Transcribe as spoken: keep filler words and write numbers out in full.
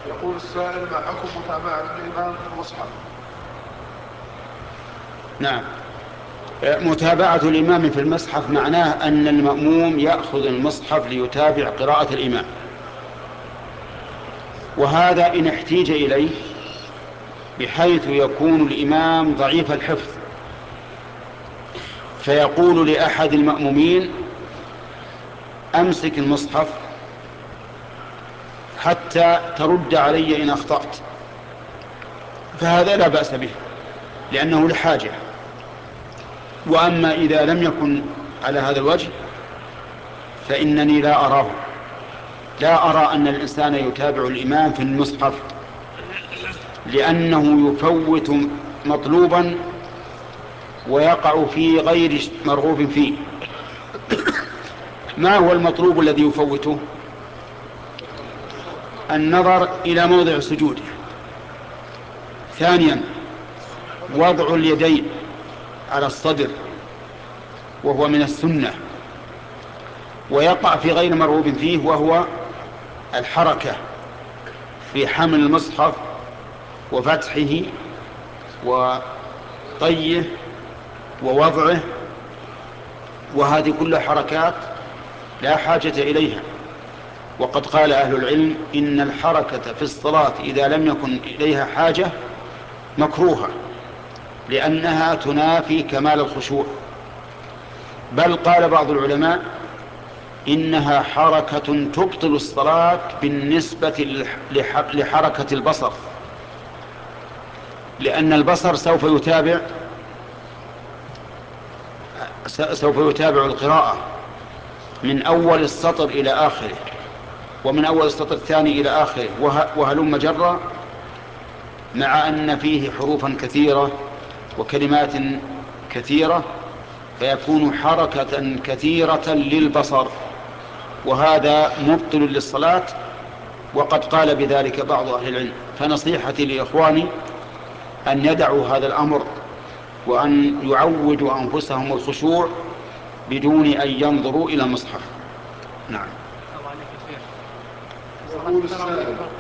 يقول السائل: ما حكم متابعة الإمام في المصحف؟ نعم، متابعة الإمام في المصحف معناه أن المأموم يأخذ المصحف ليتابع قراءة الإمام، وهذا إن احتيج إليه بحيث يكون الإمام ضعيف الحفظ، فيقول لأحد المأمومين: أمسك المصحف حتى ترد علي إن أخطأت، فهذا لا بأس به لأنه لحاجة. وأما إذا لم يكن على هذا الوجه فإنني لا أراه لا أرى أن الإنسان يتابع الإمام في المصحف، لأنه يفوت مطلوبا ويقع في غير مرغوب فيه. ما هو المطلوب الذي يفوته؟ النظر إلى موضع سجوده. ثانيا، وضع اليدين على الصدر وهو من السنة، ويقع في غير مرغوب فيه وهو الحركة في حمل المصحف وفتحه وطيه ووضعه، وهذه كلها حركات لا حاجة إليها. وقد قال أهل العلم إن الحركة في الصلاة إذا لم يكن إليها حاجة مكروهة، لأنها تنافي كمال الخشوع. بل قال بعض العلماء إنها حركة تبطل الصلاة بالنسبة لحركة البصر، لأن البصر سوف يتابع سوف يتابع القراءة من أول السطر إلى آخره، ومن أول السطر الثاني إلى آخره، وهلم جرا، مع أن فيه حروفا كثيرة وكلمات كثيرة، فيكون حركة كثيرة للبصر، وهذا مبطل للصلاة. وقد قال بذلك بعض أهل العلم. فنصيحتي لإخواني أن يدعوا هذا الأمر، وأن يعودوا أنفسهم الخشوع بدون أن ينظروا إلى المصحف. نعم. يقول السائل: